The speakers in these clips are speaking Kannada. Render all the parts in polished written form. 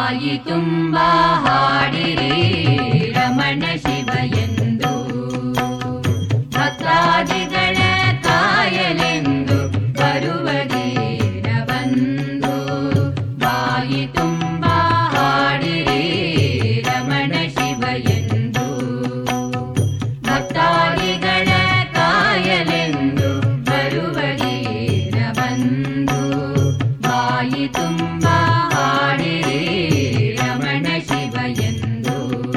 ಬಾಯಿ ತುಂಬ ಹಾಡಿರಿ ರಮಣ ಶಿವ ಎಂದು, ಭಕ್ತಾದಿಗಳ ಕಾಯಲೆಂದು ಬರುವ ದೀನ ಬಂಧು. ಬಾಯಿ ತುಂಬ ಹಾಡಿರಿ ರಮಣ ಶಿವ ಎಂದು, ಭಕ್ತಾದಿಗಳ ಕಾಯಲೆಂದು ಬರುವ ದೀನ ಬಂಧು. ಬಾಯಿ ತುಂಬ ಹಾಡಿರಿ ರಮಣ ಶಿವ ಎಂದು.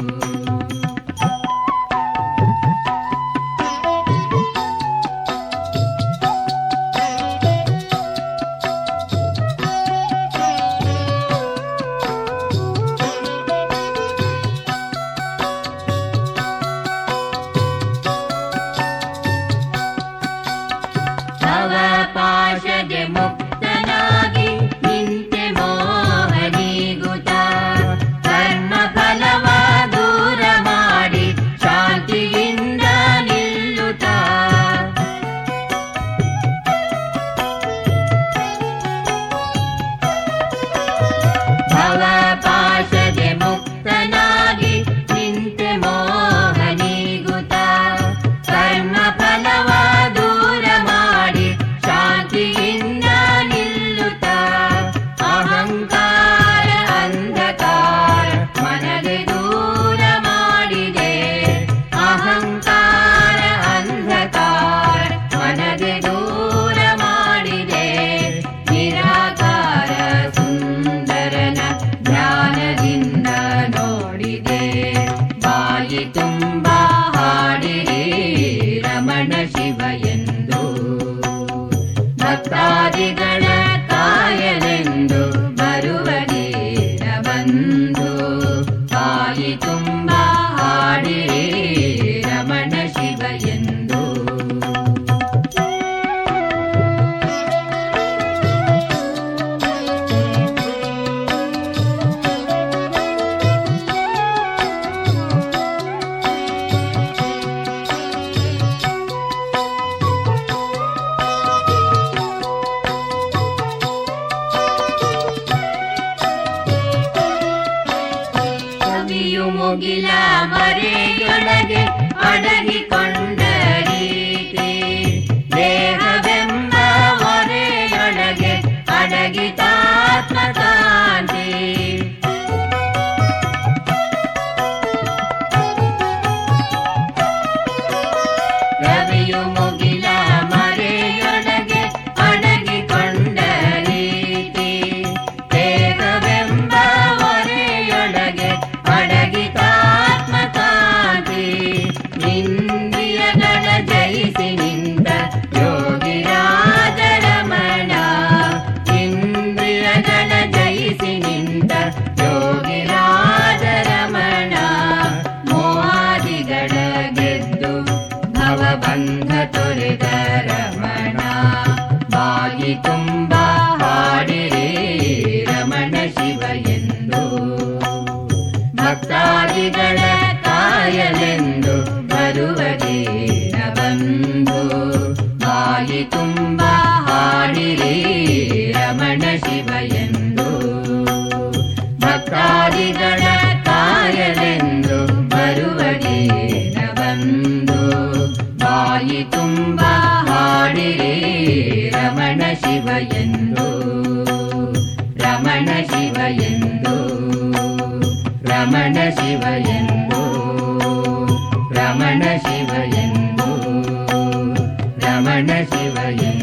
ಭವಪಾಶಗೆ ಮುಕ್ತನಾಗಿ ನಿಂತೆ ಮೋಹನೀಗುತ್ತ, ಕರ್ಮ ಫಲವ ದೂರ ಮಾಡಿ ಶಾಂತಿಯಿಂದ ನಿಲ್ಲುತ್ತ. ಭವಪಾಶಗೆ ಮುಕ್ತನಾಗಿ ನಿಂತೆ ಮೋಹನೀಗುತ್ತ, ಕರ್ಮ ಫಲವ ದೂರ ಮಾಡಿ ಶಾಂತಿಯಿಂದ ನಿಲ್ಲುತ್ತ. ಅಹಂಕಾರ ಅಂಧಕಾರ ಮನಗೆ ದೂರ ಮಾಡಿದೆ, ಅಹಂಕಾರ ಅಂಧಕಾರ ಮನಗೆ ದೂರ ಮಾಡಿದೆ. ನಿರಾಕಾರ ಸುಂದರನ ಧ್ಯಾನದಿಂದ ನೋಡಿದೆ. ಬಾಯಿ ತುಂಬ ಹಾಡಿರಿ ರಮಣ ಶಿವ ಎಂದು, ಭಕ್ತಾದಿಗಳ ಕಾಯಲೆಂದು ಬರುವ ದೀನ ಬಂಧು. ಬಾಯಿ ತುಂಬ ಹಾಡಿರಿ ರಮಣ ಶಿವ ಎಂದು. ಕವಿಯು ಮುಗಿಲ ಮರೆಯೊಳಗೆ ಅಡಗಿಕೊಂಡ ರೀತಿ, ದೇಹವೆಂಬ ಹೊರೆಯೊಳಗೆ ಅಡಗಿತಾತ್ಮಕಾಂತಿ. ಕವಿಯು ಮುಗಿಲ ಮರೆಯೊಳಗೆ ಅಡಗಿಕೊಂಡ ರೀತಿ, ದೇಹವೆಂಬ ಹೊರೆಯೊಳಗೆ ಅಡಗಿತಾತ್ಮಕಾಂತಿ. ಇಂದ್ರಿಯಗಳ ಜಯಿಸಿ ನಿಂತ ಯೋಗಿರಾಜ ರಮಣ, ಇಂದ್ರಿಯಗಳ ಜಯಿಸಿ ನಿಂತ ಯೋಗಿರಾಜ ರಮಣ. ಮೋಹಾದಿಗಳ ಗೆದ್ದು ಭವಬಂಧ ತೊರೆದ ರಮಣ. ಬಾಯಿ ತುಂಬ ಹಾಡಿರಿ ರಮಣ ಶಿವ ಎಂದು, ಭಕ್ತಾದಿಗಳ ಕಾಯಲೆಂದು ಬರುವ ದೀನ ಬಂಧು. ಬಾಯಿ ತುಂಬ ಹಾಡಿರಿ ರಮಣ ಶಿವ ಎಂದು, ಭಕ್ತಾದಿಗಳ ಕಾಯಲೆಂದು ಬರುವ ದೀನ ಬಂಧು. ಬಾಯಿ ತುಂಬ ಹಾಡಿರಿ ರಮಣ ಶಿವ ಎಂದು, ರಮಣ ಶಿವ ಎಂದು, ರಮಣ ಶಿವ ಎಂದು, ರಮಣ ಶಿವ ಎಂದು, ರಮಣ ಶಿವ ಎಂದು.